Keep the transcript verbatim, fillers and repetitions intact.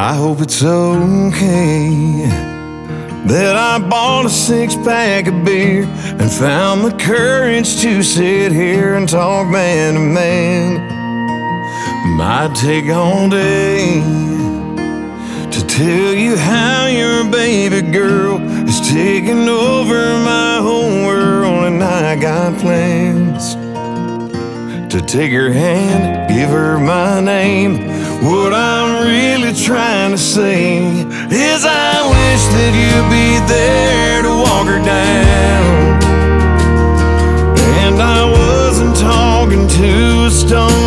I hope it's okay that I bought a six-pack of beer and found the courage to sit here and talk man to man. Might take all day to tell you how your baby girl is taking over my whole world, and I got plans to take her hand, give her my name. What I'm really trying to say is I wish that you'd be there to walk her down. And I wasn't talking to a stone